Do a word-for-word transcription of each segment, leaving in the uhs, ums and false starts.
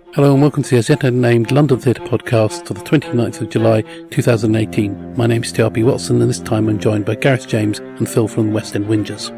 Hello and welcome to the as yet unnamed London Theatre podcast for the twenty-ninth of July two thousand eighteen. My name is T R B Watson and this time I'm joined by Gareth James and Phil from the West End Whingers.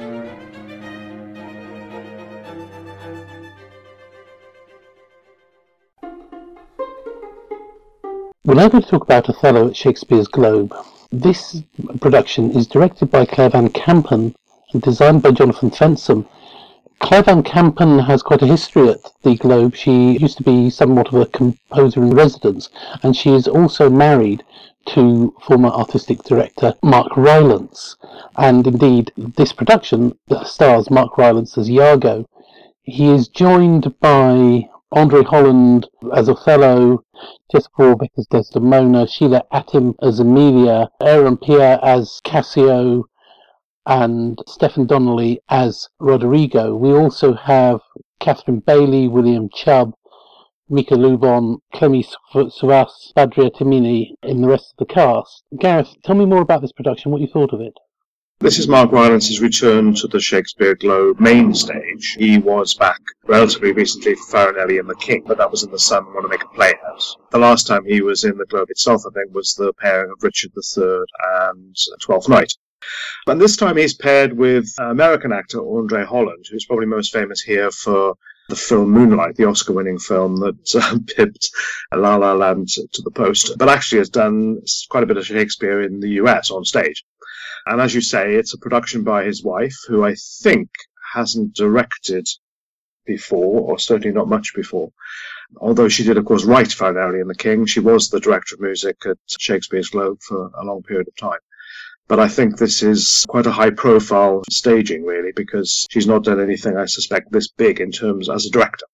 We're now going to talk about Othello at Shakespeare's Globe. This production is directed by Claire Van Kampen and designed by Jonathan Fensham. Claire Van Kampen has quite a history at the Globe. She used to be somewhat of a composer in residence, and she is also married to former artistic director Mark Rylance. And indeed, this production stars Mark Rylance as Iago. He is joined by Andre Holland as Othello, Jessica Warbeck as Desdemona, Sheila Atim as Emilia, Aaron Pierre as Cassio, and Stephen Donnelly as Roderigo. We also have Catherine Bailey, William Chubb, Mika Lubon, Clemmy Suas, Badria Timini in the rest of the cast. Gareth, tell me more about this production, what you thought of it. This is Mark Rylance's return to the Shakespeare Globe main stage. He was back relatively recently for Farinelli and the King, but that was in the Sun Want to Make a Playhouse. The last time he was in the Globe itself, I think, was the pairing of Richard the Third and Twelfth Night. And this time he's paired with American actor Andre Holland, who's probably most famous here for the film Moonlight, the Oscar-winning film that uh, pipped La La Land to the post, but actually has done quite a bit of Shakespeare in the U S on stage. And as you say, it's a production by his wife, who I think hasn't directed before, or certainly not much before. Although she did, of course, write Farinelli and the King, she was the director of music at Shakespeare's Globe for a long period of time. But I think this is quite a high-profile staging, really, because she's not done anything, I suspect, this big in terms as a director.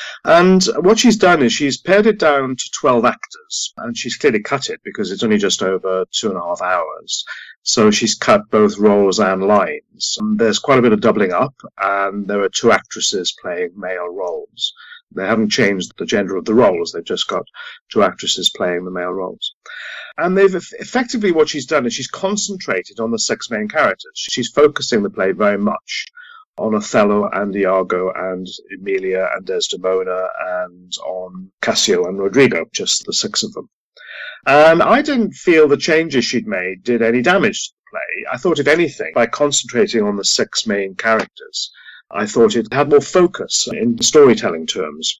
And what she's done is she's pared it down to twelve actors, and she's clearly cut it because it's only just over two and a half hours. So she's cut both roles and lines. And there's quite a bit of doubling up, and there are two actresses playing male roles. They haven't changed the gender of the roles, they've just got two actresses playing the male roles. And they've effectively, what she's done is she's concentrated on the six main characters. She's focusing the play very much on Othello and Iago and Emilia and Desdemona and on Cassio and Roderigo, just the six of them. And I didn't feel the changes she'd made did any damage to the play. I thought, if anything, by concentrating on the six main characters, I thought it had more focus in storytelling terms.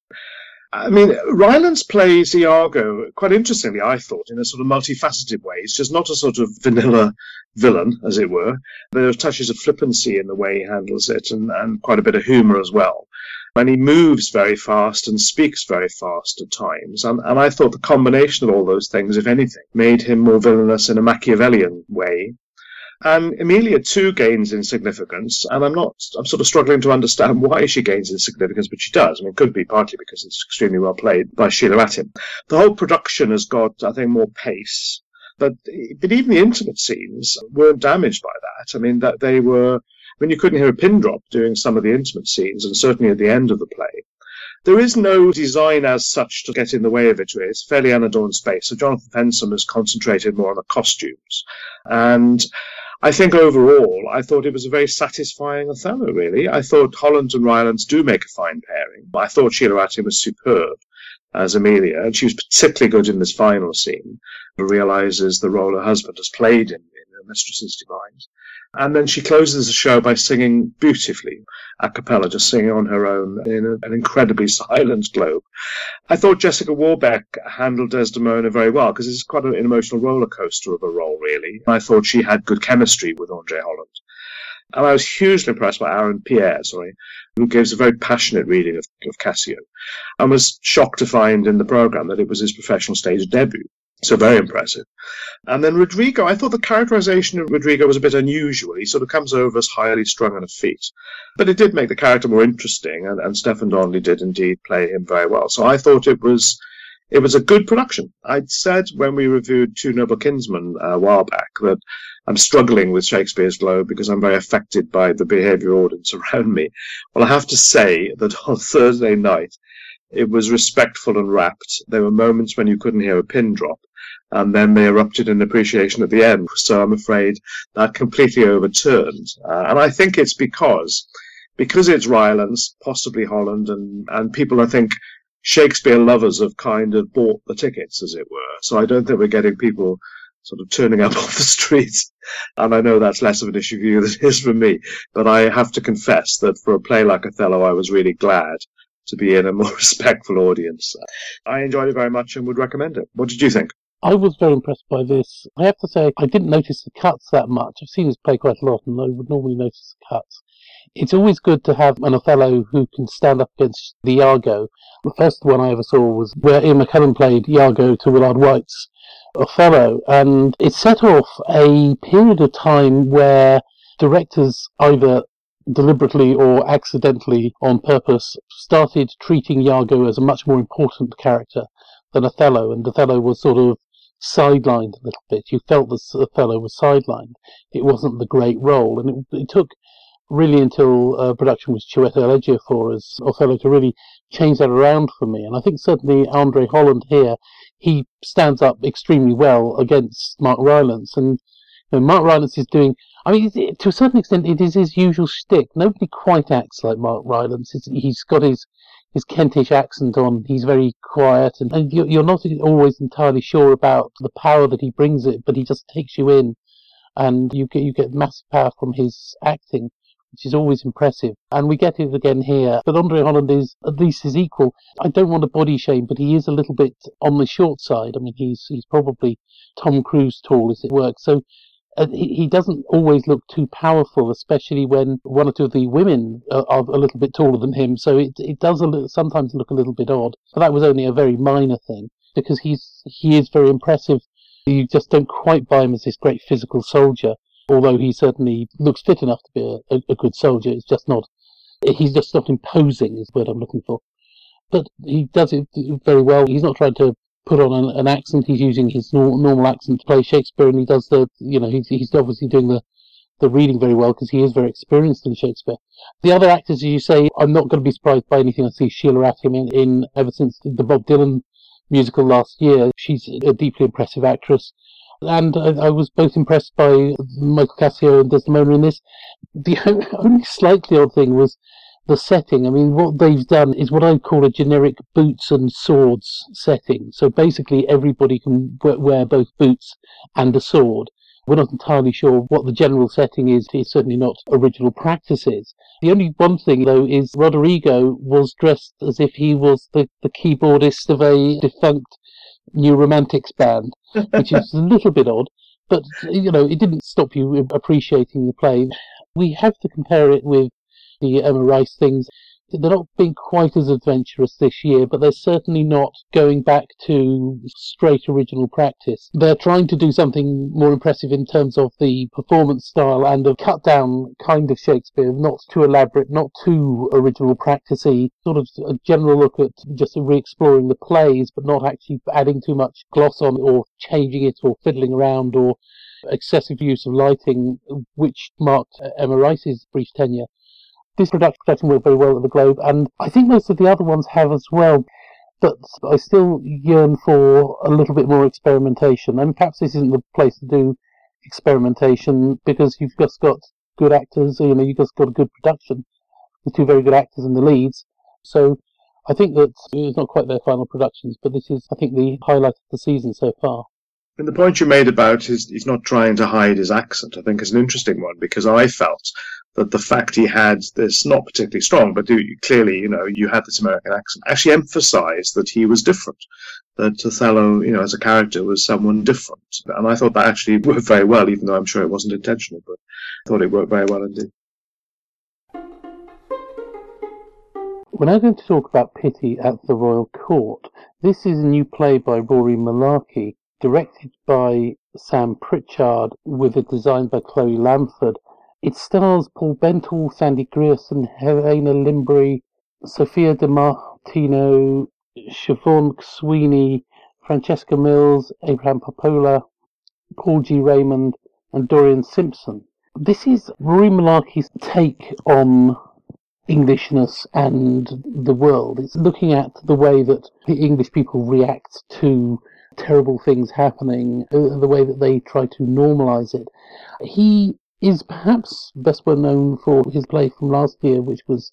I mean, Rylance plays Iago quite interestingly, I thought, in a sort of multifaceted way. He's just not a sort of vanilla villain, as it were. There are touches of flippancy in the way he handles it, and, and quite a bit of humour as well. And he moves very fast and speaks very fast at times. And, and I thought the combination of all those things, if anything, made him more villainous in a Machiavellian way. And Emilia, too, gains in significance, and I'm not, I'm sort of struggling to understand why she gains in significance, but she does. I mean, it could be partly because it's extremely well played by Sheila Atim. The whole production has got, I think, more pace, but, but even the intimate scenes weren't damaged by that. I mean, that they were, I mean, you couldn't hear a pin drop during some of the intimate scenes, and certainly at the end of the play. There is no design as such to get in the way of it. It's fairly unadorned space, so Jonathan Fensham has concentrated more on the costumes. And I think overall, I thought it was a very satisfying Othello, really. I thought Holland and Rylance do make a fine pairing. I thought Sheila Atim was superb as Emilia, and she was particularly good in this final scene, who realises the role her husband has played in, in Her Mistress's Demise. And then she closes the show by singing beautifully, a cappella, just singing on her own in a, an incredibly silent Globe. I thought Jessica Warbeck handled Desdemona very well, because it's quite an emotional roller coaster of a role, really. I thought she had good chemistry with Andre Holland. And I was hugely impressed by Aaron Pierre, sorry, who gives a very passionate reading of, of Cassio, and was shocked to find in the programme that it was his professional stage debut. So very impressive. And then Roderigo, I thought the characterization of Roderigo was a bit unusual. He sort of comes over as highly strung on a feat. But it did make the character more interesting, and, and Stephen Donnelly did indeed play him very well. So I thought it was it was a good production. I'd said when we reviewed Two Noble Kinsmen a while back that I'm struggling with Shakespeare's Globe because I'm very affected by the behavioural audience around me. Well, I have to say that on Thursday night, it was respectful and rapt. There were moments when you couldn't hear a pin drop, and then they erupted in appreciation at the end. So I'm afraid that completely overturned. Uh, and I think it's because, because it's Rylance, possibly Holland, and, and people, I think, Shakespeare lovers have kind of bought the tickets, as it were. So I don't think we're getting people sort of turning up off the streets. And I know that's less of an issue for you than it is for me. But I have to confess that for a play like Othello, I was really glad to be in a more respectful audience. I enjoyed it very much and would recommend it. What did you think? I was very impressed by this. I have to say, I didn't notice the cuts that much. I've seen this play quite a lot, and I would normally notice the cuts. It's always good to have an Othello who can stand up against the Iago. The first one I ever saw was where Ian McKellen played Iago to Willard White's Othello, and it set off a period of time where directors either deliberately or accidentally on purpose started treating Iago as a much more important character than Othello, and Othello was sort of sidelined a little bit. You felt that Othello was sidelined. It wasn't the great role, and it, it took really until uh, production was Chiwetel Ejiofor as Othello to really change that around for me. And I think certainly Andre Holland here, he stands up extremely well against Mark Rylance. And you know, Mark Rylance is doing, I mean, to a certain extent, it is his usual shtick. Nobody quite acts like Mark Rylance. He's got his his Kentish accent on. He's very quiet, and, and you're not always entirely sure about the power that he brings it, but he just takes you in, and you get you get massive power from his acting, which is always impressive. And we get it again here. But Andre Holland is at least his equal. I don't want to body shame, but he is a little bit on the short side. I mean, he's he's probably Tom Cruise tall, as it works. So uh, he, he doesn't always look too powerful, especially when one or two of the women are, are a little bit taller than him. So it it does a little, sometimes look a little bit odd. But that was only a very minor thing, because he's he is very impressive. You just don't quite buy him as this great physical soldier, although he certainly looks fit enough to be a, a good soldier. It's just not, he's just not imposing is the word I'm looking for. But he does it very well. He's not trying to put on an, an accent. He's using his normal, normal accent to play Shakespeare, and he does the, you know, he's, he's obviously doing the, the reading very well because he is very experienced in Shakespeare. The other actors, as you say, I'm not going to be surprised by anything I see Sheila at him in, in ever since the Bob Dylan musical last year. She's a deeply impressive actress. And I, I was both impressed by Michael Cassio and Desdemona in this. The only slightly odd thing was the setting. I mean, what they've done is what I call a generic boots and swords setting. So basically everybody can wear both boots and a sword. We're not entirely sure what the general setting is. It's certainly not original practices. The only one thing, though, is Roderigo was dressed as if he was the, the keyboardist of a defunct New Romantics band, which is a little bit odd, but, you know, it didn't stop you appreciating the play. We have to compare it with the Emma Rice things. They're not being quite as adventurous this year, but they're certainly not going back to straight original practice. They're trying to do something more impressive in terms of the performance style and a cut-down kind of Shakespeare, not too elaborate, not too original practice-y, sort of a general look at just re-exploring the plays, but not actually adding too much gloss on it or changing it or fiddling around or excessive use of lighting, which marked Emma Rice's brief tenure. This production worked very well at the Globe, and I think most of the other ones have as well, but I still yearn for a little bit more experimentation. And perhaps this isn't the place to do experimentation, because you've just got good actors, you know, you've just got a good production with two very good actors in the leads. So I think that it's not quite their final productions, but this is, I think, the highlight of the season so far. And the point you made about his, he's not trying to hide his accent, I think is an interesting one, because I felt that the fact he had this, not particularly strong, but clearly, you know, you had this American accent, actually emphasized that he was different, that Othello, you know, as a character was someone different. And I thought that actually worked very well, even though I'm sure it wasn't intentional, but I thought it worked very well indeed. We're now going to talk about Pity at the Royal Court. This is a new play by Rory Malarkey, directed by Sam Pritchard, with a design by Chloe Lamford. It stars Paul Bentel, Sandy Grierson, Helena Limbury, Sophia Di Martino, Siobhan Sweeney, Francesca Mills, Abraham Popola, Paul G. Raymond, and Dorian Simpson. This is Rory Malarkey's take on Englishness and the world. It's looking at the way that the English people react to terrible things happening, the way that they try to normalise it. He is perhaps best well known for his play from last year, which was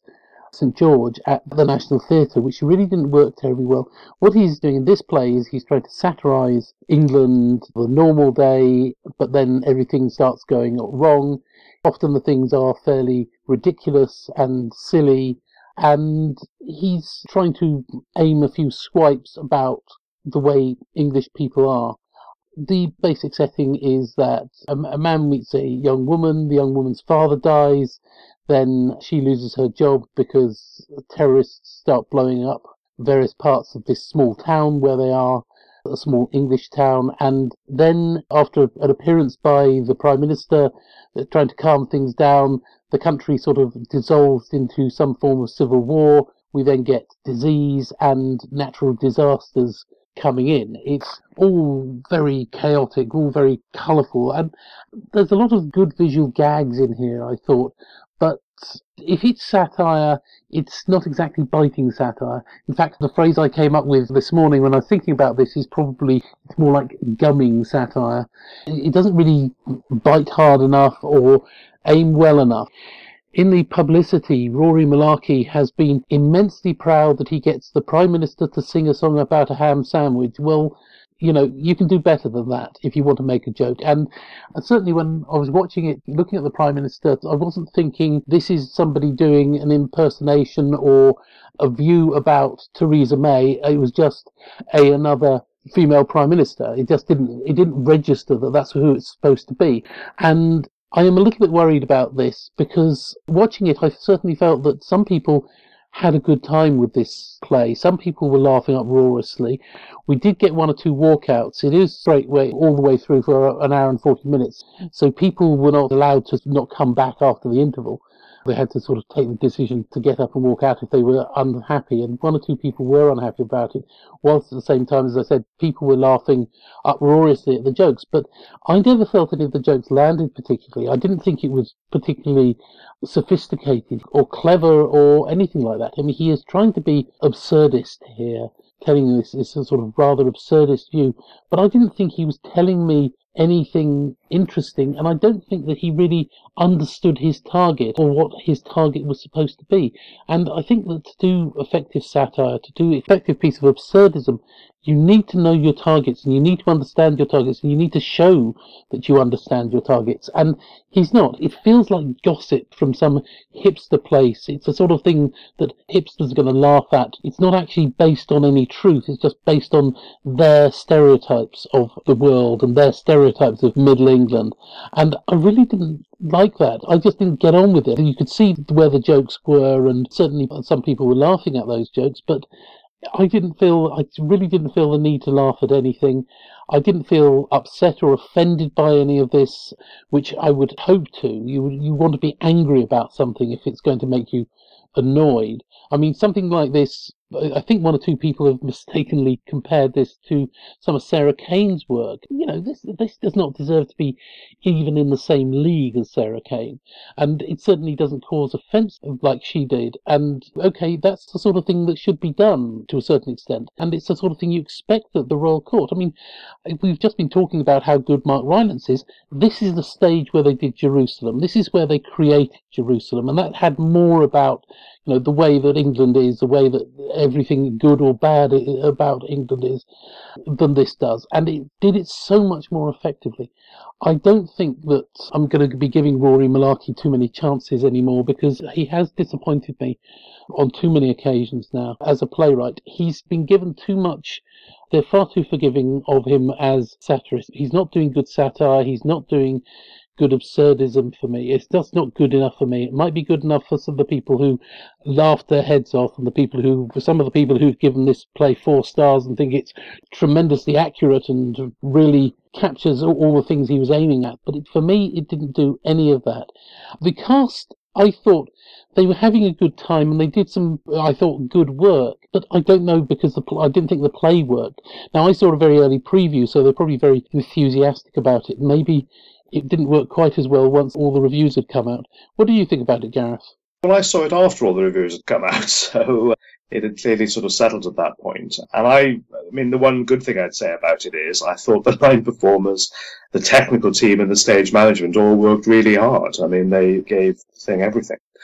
St George at the National Theatre, which really didn't work terribly well. What he's doing in this play is he's trying to satirise England, the normal day, but then everything starts going wrong. Often the things are fairly ridiculous and silly, and he's trying to aim a few swipes about the way English people are. The basic setting is that a, a man meets a young woman, the young woman's father dies, then she loses her job because terrorists start blowing up various parts of this small town where they are, a small English town, and then after an appearance by the Prime Minister trying to calm things down, the country sort of dissolves into some form of civil war. We then get disease and natural disasters coming in. It's all very chaotic, all very colourful, and there's a lot of good visual gags in here, I thought, but if it's satire, it's not exactly biting satire. In fact, the phrase I came up with this morning when I was thinking about this is probably it's more like gumming satire. It doesn't really bite hard enough or aim well enough. In the publicity, Rory Malarkey has been immensely proud that he gets the Prime Minister to sing a song about a ham sandwich. Well, you know, you can do better than that if you want to make a joke. And certainly when I was watching it, looking at the Prime Minister, I wasn't thinking this is somebody doing an impersonation or a view about Theresa May. It was just a another female Prime Minister. It just didn't, it didn't register that that's who it's supposed to be. And I am a little bit worried about this because watching it, I certainly felt that some people had a good time with this play. Some people were laughing uproariously. We did get one or two walkouts. It is straight way all the way through for an hour and forty minutes. So people were not allowed to not come back after the interval. They had to sort of take the decision to get up and walk out if they were unhappy, and one or two people were unhappy about it, whilst at the same time, as I said, people were laughing uproariously at the jokes. But I never felt any of the jokes landed particularly. I didn't think it was particularly sophisticated or clever or anything like that. I mean, he is trying to be absurdist here, telling this this sort of rather absurdist view, but I didn't think he was telling me anything interesting, and I don't think that he really understood his target or what his target was supposed to be. And I think that to do effective satire, to do effective piece of absurdism, you need to know your targets, and you need to understand your targets, and you need to show that you understand your targets. And he's not. It feels like gossip from some hipster place. It's the sort of thing that hipsters are going to laugh at. It's not actually based on any truth. It's just based on their stereotypes of the world and their stereotypes of Middle England. And I really didn't like that. I just didn't get on with it. You could see where the jokes were, and certainly some people were laughing at those jokes, but I didn't feel, I really didn't feel the need to laugh at anything. I didn't feel upset or offended by any of this, which I would hope to. You you want to be angry about something if it's going to make you annoyed. I mean, something like this, I think one or two people have mistakenly compared this to some of Sarah Kane's work. You know, this this does not deserve to be even in the same league as Sarah Kane. And it certainly doesn't cause offence like she did. And, okay, that's the sort of thing that should be done to a certain extent. And it's the sort of thing you expect at the Royal Court. I mean, we've just been talking about how good Mark Rylance is. This is the stage where they did Jerusalem. This is where they created Jerusalem. And that had more about, you know, the way that England is, the way that everything good or bad about England is, than this does. And it did it so much more effectively. I don't think that I'm going to be giving Rory Malarkey too many chances anymore, because he has disappointed me on too many occasions now as a playwright. He's been given too much. They're far too forgiving of him as satirist. He's not doing good satire. He's not doing good absurdism for me. It's just not good enough for me. It might be good enough for some of the people who laughed their heads off, and the people who, for some of the people who've given this play four stars and think it's tremendously accurate and really captures all, all the things he was aiming at. But it, for me, it didn't do any of that. The cast, I thought they were having a good time, and they did some, I thought, good work. But I don't know, because the pl- I didn't think the play worked. Now, I saw a very early preview, so they're probably very enthusiastic about it. Maybe it didn't work quite as well once all the reviews had come out. What do you think about it, Gareth? Well, I saw it after all the reviews had come out, so it had clearly sort of settled at that point. And I, I mean, the one good thing I'd say about it is I thought the line performers, the technical team and the stage management all worked really hard. I mean, they gave the thing everything.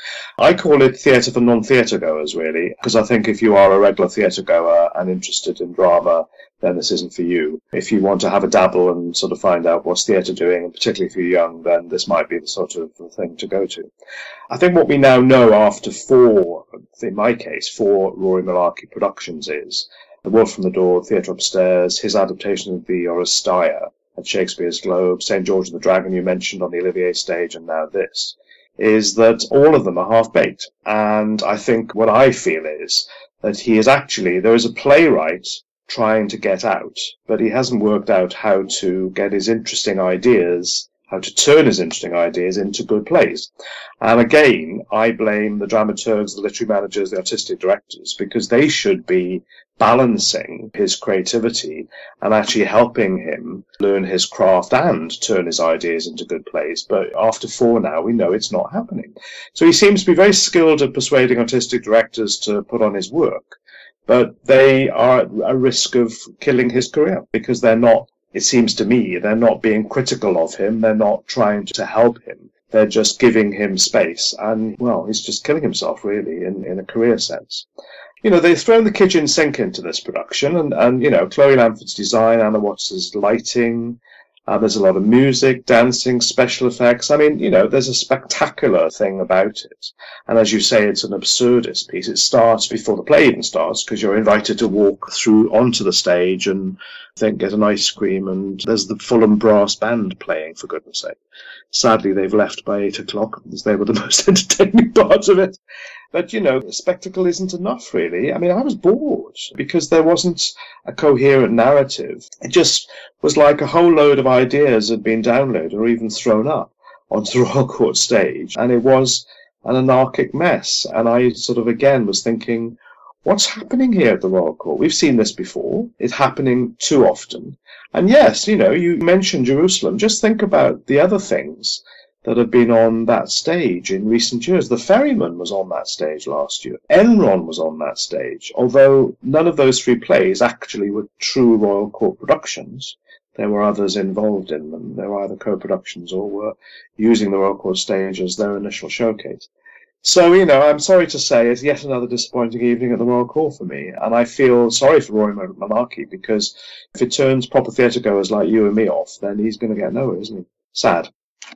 I call it theatre for non-theatre goers, really, because I think if you are a regular theatre goer and interested in drama, then this isn't for you. If you want to have a dabble and sort of find out what's theatre doing, and particularly if you're young, then this might be the sort of thing to go to. I think what we now know after four, in my case, four Rory Malarkey productions is The Wolf from the Door, Theatre Upstairs, his adaptation of the Oresteia at Shakespeare's Globe, Saint George and the Dragon you mentioned on the Olivier stage, and now this, is that all of them are half-baked. And I think what I feel is that he is actually, there is a playwright trying to get out, but he hasn't worked out how to get his interesting ideas, how to turn his interesting ideas into good plays. And again, I blame the dramaturgs, the literary managers, the artistic directors, because they should be balancing his creativity and actually helping him learn his craft and turn his ideas into good plays. But after four now, we know it's not happening. So he seems to be very skilled at persuading artistic directors to put on his work, but they are at a risk of killing his career because they're not, it seems to me, they're not being critical of him. They're not trying to help him. They're just giving him space. And, well, he's just killing himself, really, in, in a career sense. You know, they've thrown the kitchen sink into this production. And, and you know, Chloe Lamford's design, Anna Watts' lighting, uh, there's a lot of music, dancing, special effects. I mean, you know, there's a spectacular thing about it. And as you say, it's an absurdist piece. It starts before the play even starts because you're invited to walk through onto the stage and then get an ice cream, and there's the Fulham Brass Band playing, for goodness sake. Sadly, they've left by eight o'clock because they were the most entertaining part of it. But, you know, the spectacle isn't enough, really. I mean, I was bored because there wasn't a coherent narrative. It just was like a whole load of ideas had been downloaded or even thrown up onto the Royal Court stage, and it was an anarchic mess. And I sort of, again, was thinking, what's happening here at the Royal Court? We've seen this before. It's happening too often. And yes, you know, you mentioned Jerusalem. Just think about the other things that have been on that stage in recent years. The Ferryman was on that stage last year. Enron was on that stage. Although none of those three plays actually were true Royal Court productions, there were others involved in them. They were either co-productions or were using the Royal Court stage as their initial showcase. So, you know, I'm sorry to say it's yet another disappointing evening at the Royal Court for me. And I feel sorry for Rory Malarkey because if it turns proper theatre goers like you and me off, then he's going to get nowhere, isn't he? Sad.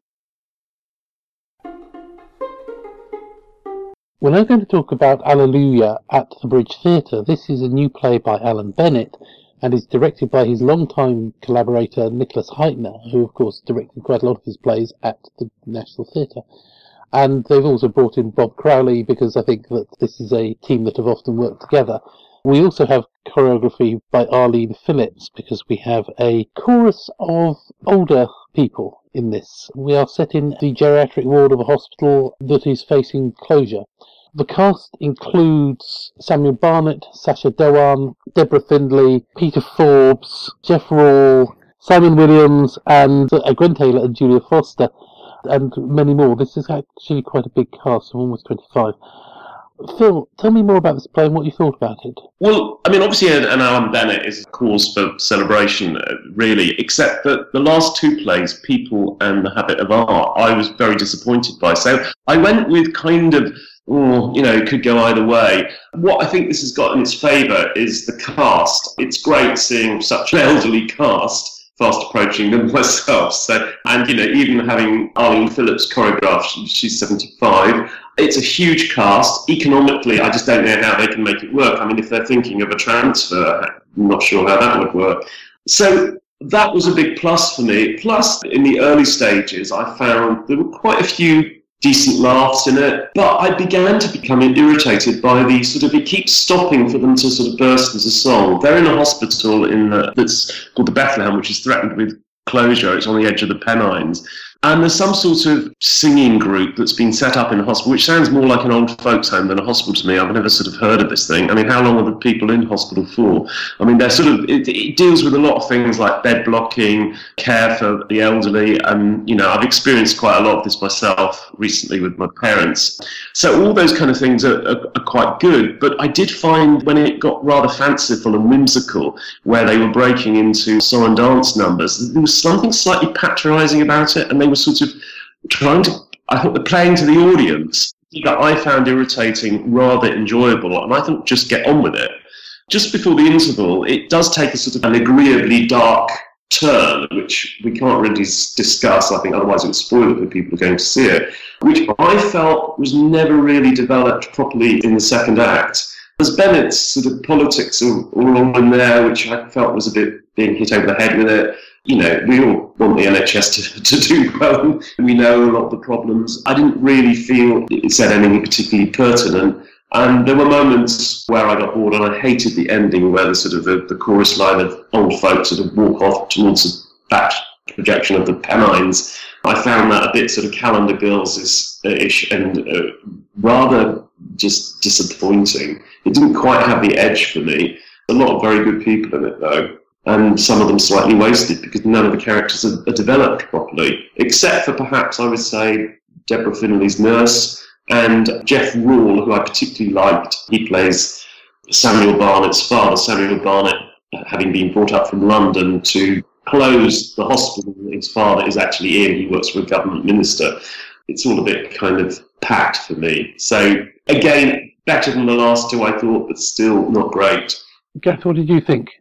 We're now going to talk about Alleluia at the Bridge Theatre. This is a new play by Alan Bennett and is directed by his longtime collaborator Nicholas Heitner, who of course directed quite a lot of his plays at the National Theatre. And they've also brought in Bob Crowley because I think that this is a team that have often worked together. We also have choreography by Arlene Phillips because we have a chorus of older people in this. We are set in the geriatric ward of a hospital that is facing closure. The cast includes Samuel Barnett, Sacha Dhawan, Deborah Findlay, Peter Forbes, Jeff Rawle, Simon Williams, and uh, Gwen Taylor and Julia Foster, and many more. This is actually quite a big cast of almost twenty-five. Phil, tell me more about this play and what you thought about it. Well, I mean, obviously an, an Alan Bennett is a cause for celebration, uh, really, except that the last two plays, People and The Habit of Art, I was very disappointed by. So I went with kind of, oh, you know, it could go either way. What I think this has got in its favour is the cast. It's great seeing such an elderly cast fast approaching than myself. So, and, you know, even having Arlene Phillips choreograph, she's seventy-five. It's a huge cast. Economically, I just don't know how they can make it work. I mean, if they're thinking of a transfer, I'm not sure how that would work. So that was a big plus for me. Plus, in the early stages, I found there were quite a few decent laughs in it, but I began to become irritated by the sort of, it keeps stopping for them to sort of burst into song. They're in a hospital in the, that's called the Bethlehem, which is threatened with closure. It's on the edge of the Pennines. And there's some sort of singing group that's been set up in a hospital, which sounds more like an old folks home than a hospital to me. I've never sort of heard of this thing. I mean, how long are the people in hospital for? I mean, they're sort of, it, it deals with a lot of things like bed blocking, care for the elderly. And, you know, I've experienced quite a lot of this myself recently with my parents. So all those kind of things are, are, are quite good. But I did find when it got rather fanciful and whimsical, where they were breaking into song and dance numbers, there was something slightly patronising about it. And they were sort of trying to, I thought, they're playing to the audience, that I found irritating rather enjoyable, and I thought just get on with it. Just before the interval, it does take a sort of an agreeably dark turn, which we can't really discuss, I think, otherwise it would spoil it for people who are going to see it, which I felt was never really developed properly in the second act. As Bennett's sort of politics are, are all in there, which I felt was a bit being hit over the head with it. You know, we all want the N H S to, to do well. We know a lot of the problems. I didn't really feel it said anything particularly pertinent. And there were moments where I got bored, and I hated the ending where the sort of the, the chorus line of old folk sort of walk off towards a back projection of the Pennines. I found that a bit sort of Calendar Girls-ish and uh, rather just disappointing. It didn't quite have the edge for me. A lot of very good people in it, though, and some of them slightly wasted because none of the characters are, are developed properly, except for perhaps, I would say, Deborah Finley's nurse, and Jeff Rawle, who I particularly liked. He plays Samuel Barnett's father, Samuel Barnett, having been brought up from London to close the hospital that his father is actually in. He works for a government minister. It's all a bit kind of packed for me. So, again, better than the last two, I thought, but still not great. Gath, what did you think?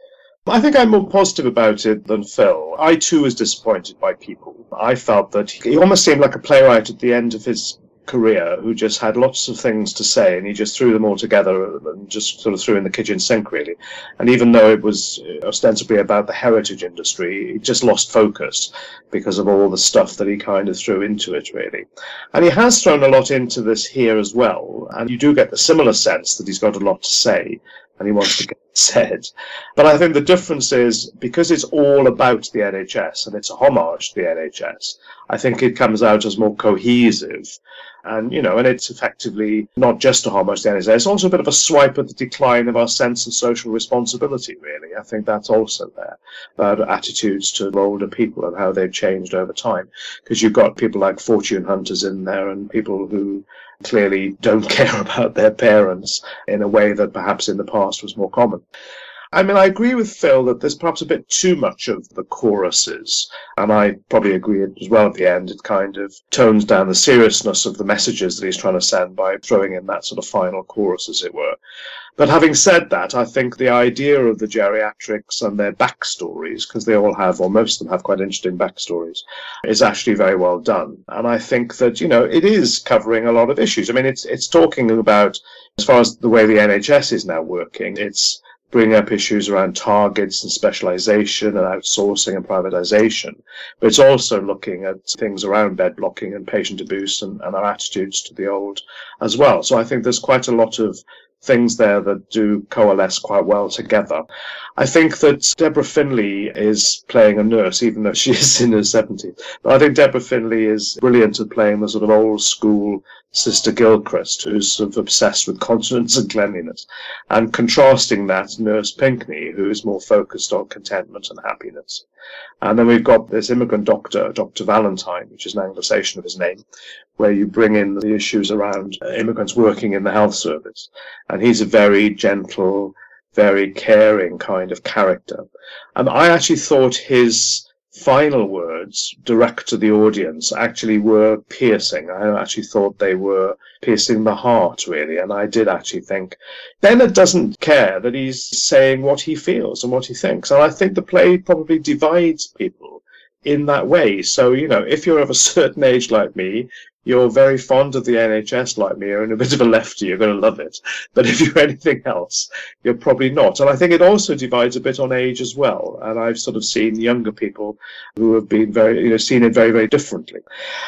I think I'm more positive about it than Phil. I, too, was disappointed by people. I felt that he almost seemed like a playwright at the end of his career who just had lots of things to say, and he just threw them all together and just sort of threw in the kitchen sink, really. And even though it was ostensibly about the heritage industry, he just lost focus because of all the stuff that he kind of threw into it, really. And he has thrown a lot into this here as well, and you do get the similar sense that he's got a lot to say and he wants to get it said. But I think the difference is, because it's all about the N H S and it's a homage to the N H S, I think it comes out as more cohesive. And, you know, and it's effectively not just a homage to the N H S, it's also a bit of a swipe at the decline of our sense of social responsibility, really. I think that's also there, about attitudes to older people and how they've changed over time. Because you've got people like fortune hunters in there and people who clearly don't care about their parents in a way that perhaps in the past was more common. I mean, I agree with Phil that there's perhaps a bit too much of the choruses, and I probably agree as well at the end. It kind of tones down the seriousness of the messages that he's trying to send by throwing in that sort of final chorus, as it were. But having said that, I think the idea of the geriatrics and their backstories, because they all have, or most of them have quite interesting backstories, is actually very well done. And I think that, you know, it is covering a lot of issues. I mean, it's it's talking about, as far as the way the N H S is now working, it's bringing up issues around targets and specialisation and outsourcing and privatisation. But it's also looking at things around bed blocking and patient abuse and, and our attitudes to the old as well. So I think there's quite a lot of things there that do coalesce quite well together. I think that Deborah Finley is playing a nurse, even though she is in her seventies. But I think Deborah Finley is brilliant at playing the sort of old school Sister Gilchrist, who's sort of obsessed with continence and cleanliness, and contrasting that Nurse Pinkney, who is more focused on contentment and happiness. And then we've got this immigrant doctor, Doctor Valentine, which is an Anglicization of his name, where you bring in the issues around immigrants working in the health service. And he's a very gentle, very caring kind of character. And I actually thought his final words, direct to the audience, actually were piercing. I actually thought they were piercing the heart, really. And I did actually think Bennett doesn't care that he's saying what he feels and what he thinks. And I think the play probably divides people in that way. So, you know, if you're of a certain age like me, you're very fond of the N H S like me, or in a bit of a lefty, you're going to love it. But if you're anything else, you're probably not. And I think it also divides a bit on age as well. And I've sort of seen younger people who have been very, you know, seen it very, very differently.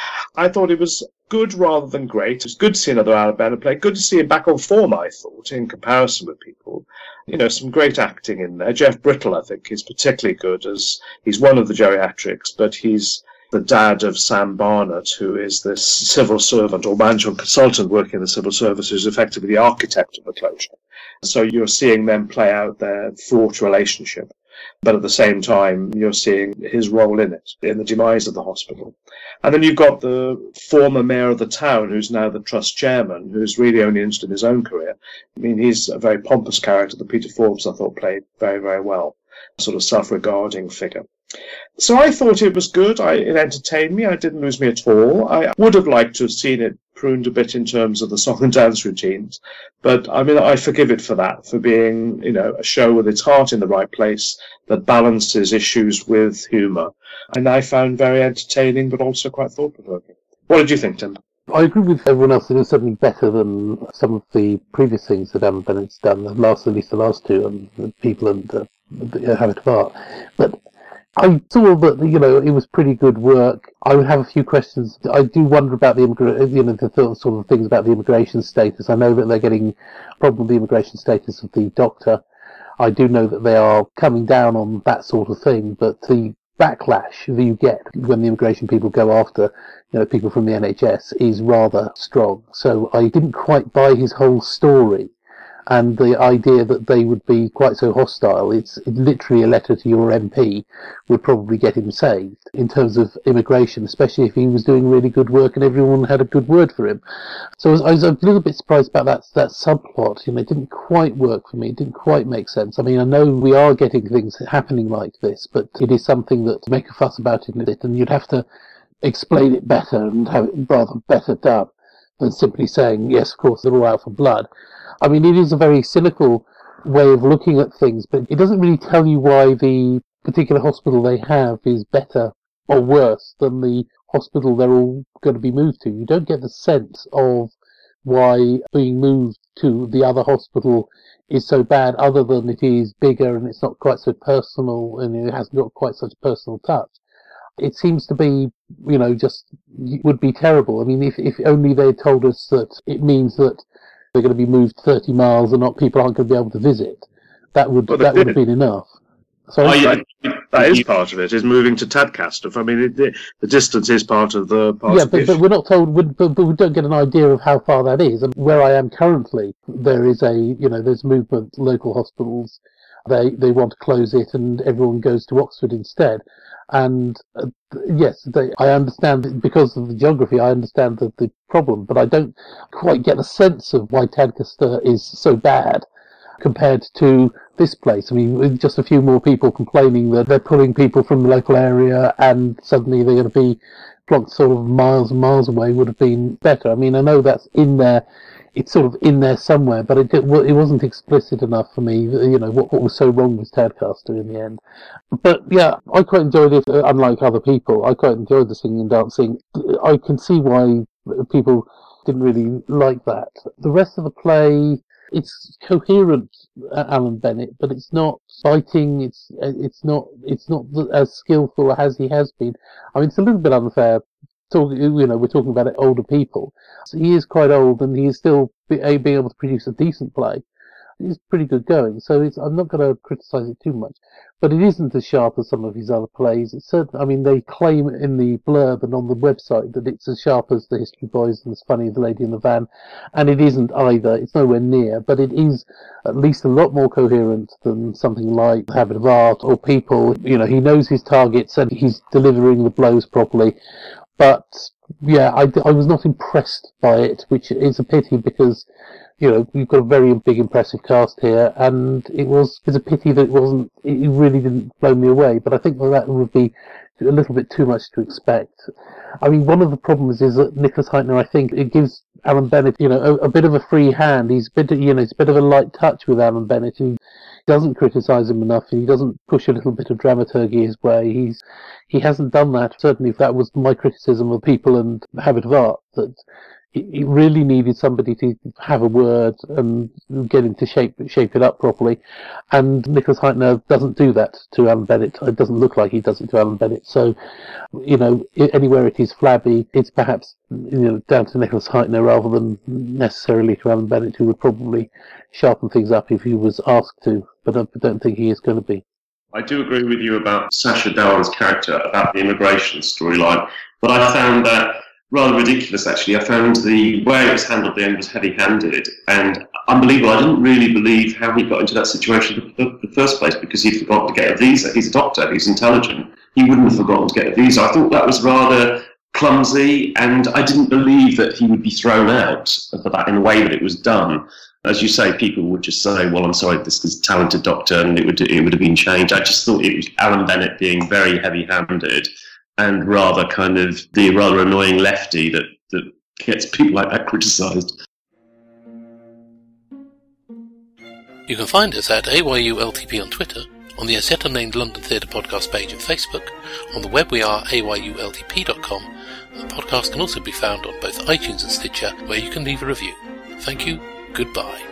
I thought it was good rather than great. It was good to see another Alan Bennett play. Good to see him back on form, I thought, in comparison with people. You know, some great acting in there. Jeff Brittle, I think, is particularly good, as he's one of the geriatrics, but he's the dad of Sam Barnett, who is this civil servant or management consultant working in the civil service, who's effectively the architect of the closure. So you're seeing them play out their fraught relationship. But at the same time, you're seeing his role in it, in the demise of the hospital. And then you've got the former mayor of the town, who's now the trust chairman, who's really only interested in his own career. I mean, he's a very pompous character that Peter Forbes, I thought, played very, very well. A sort of self-regarding figure. So I thought it was good. I, it entertained me. I didn't lose me at all. I would have liked to have seen it pruned a bit in terms of the song and dance routines. But I mean, I forgive it for that, for being, you know, a show with its heart in the right place that balances issues with humour. And I found very entertaining, but also quite thought-provoking. What did you think, Tim? I agree with everyone else. It was certainly better than some of the previous things that Alan Bennett's done, the last, at least the last two, and the People and uh, the Habit of Art. But I saw that, you know, it was pretty good work. I would have a few questions. I do wonder about the immigra- you know, the sort of things about the immigration status. I know that they're getting probably the immigration status of the Doctor. I do know that they are coming down on that sort of thing, but the backlash that you get when the immigration people go after, you know, people from the N H S is rather strong. So I didn't quite buy his whole story. And the idea that they would be quite so hostile, it's literally a letter to your M P, would probably get him saved in terms of immigration, especially if he was doing really good work and everyone had a good word for him. So I was, I was a little bit surprised about that that subplot. You know, it didn't quite work for me. It didn't quite make sense. I mean, I know we are getting things happening like this, but it is something that to make a fuss about it, and you'd have to explain it better and have it rather better done than simply saying, yes, of course, they're all out for blood. I mean, it is a very cynical way of looking at things, but it doesn't really tell you why the particular hospital they have is better or worse than the hospital they're all going to be moved to. You don't get the sense of why being moved to the other hospital is so bad, other than it is bigger and it's not quite so personal and it hasn't got quite such a personal touch. It seems to be, you know, just would be terrible. I mean, if, if only they told us that it means that they're going to be moved thirty miles and not people aren't going to be able to visit, that would well, that would have been enough. So oh, yeah, that is part of it, is moving to Tadcaster. I mean, it, it, the distance is part of the part yeah, of but, the but we're not told, but, but we don't get an idea of how far that is. And where I am currently, there is a, you know, there's movement, local hospitals, they they want to close it and everyone goes to Oxford instead. And uh, yes, they, I understand that because of the geography, I understand the, the problem, but I don't quite get a sense of why Tadcaster is so bad compared to this place. I mean, with just a few more people complaining that they're pulling people from the local area and suddenly they're going to be plonked sort of miles and miles away would have been better. I mean, I know that's in there. It's sort of in there somewhere, but it it wasn't explicit enough for me, you know, what, what was so wrong with Tadcaster in the end. But yeah, I quite enjoyed it, uh, unlike other people. I quite enjoyed the singing and dancing. I can see why people didn't really like that. The rest of the play, it's coherent, uh, Alan Bennett, but it's not biting, it's it's not it's not as skillful as he has been. I mean, it's a little bit unfair. Talking, you know, we're talking about it, older people. So he is quite old, and he is still be, being able to produce a decent play. It's pretty good going, so it's, I'm not going to criticise it too much. But it isn't as sharp as some of his other plays. It's certain, I mean, they claim in the blurb and on the website that it's as sharp as The History Boys and as funny as The Lady in the Van, and it isn't either. It's nowhere near, but it is at least a lot more coherent than something like The Habit of Art or People. You know, he knows his targets and he's delivering the blows properly. But, yeah, I, I was not impressed by it, which is a pity because, you know, we've got a very big, impressive cast here, and it was it's a pity that it wasn't, it really didn't blow me away, but I think that, that would be a little bit too much to expect. I mean, one of the problems is that Nicholas Hytner, I think, it gives Alan Bennett, you know, a, a bit of a free hand. He's a bit, you know, it's a bit of a light touch with Alan Bennett. He doesn't criticise him enough, and he doesn't push a little bit of dramaturgy his way. He's he hasn't done that. Certainly, if that was my criticism of People and Habit of Art, that it really needed somebody to have a word and get him to shape shape it up properly. And Nicholas Hytner doesn't do that to Alan Bennett. It doesn't look like he does it to Alan Bennett. So, you know, anywhere it is flabby, it's perhaps, you know, down to Nicholas Hytner rather than necessarily to Alan Bennett, who would probably sharpen things up if he was asked to. But I don't think he is going to be. I do agree with you about Sacha Dhawan's character, about the immigration storyline, but I found that rather ridiculous, actually. I found the way it was handled at the end was heavy-handed and unbelievable. I didn't really believe how he got into that situation in the first place, because he'd forgotten to get a visa. He's a doctor, he's intelligent. He wouldn't have forgotten to get a visa. I thought that was rather clumsy, and I didn't believe that he would be thrown out for that in the way that it was done. As you say, people would just say, well, I'm sorry, this is a talented doctor, and it would it would have been changed. I just thought it was Alan Bennett being very heavy-handed and rather kind of the rather annoying lefty that, that gets people like that criticised. You can find us at A Y U L T P on Twitter, on the As Yet Unnamed London Theatre Podcast page on Facebook. On the web we are A Y U L T P dot com. The podcast can also be found on both iTunes and Stitcher, where you can leave a review. Thank you, goodbye.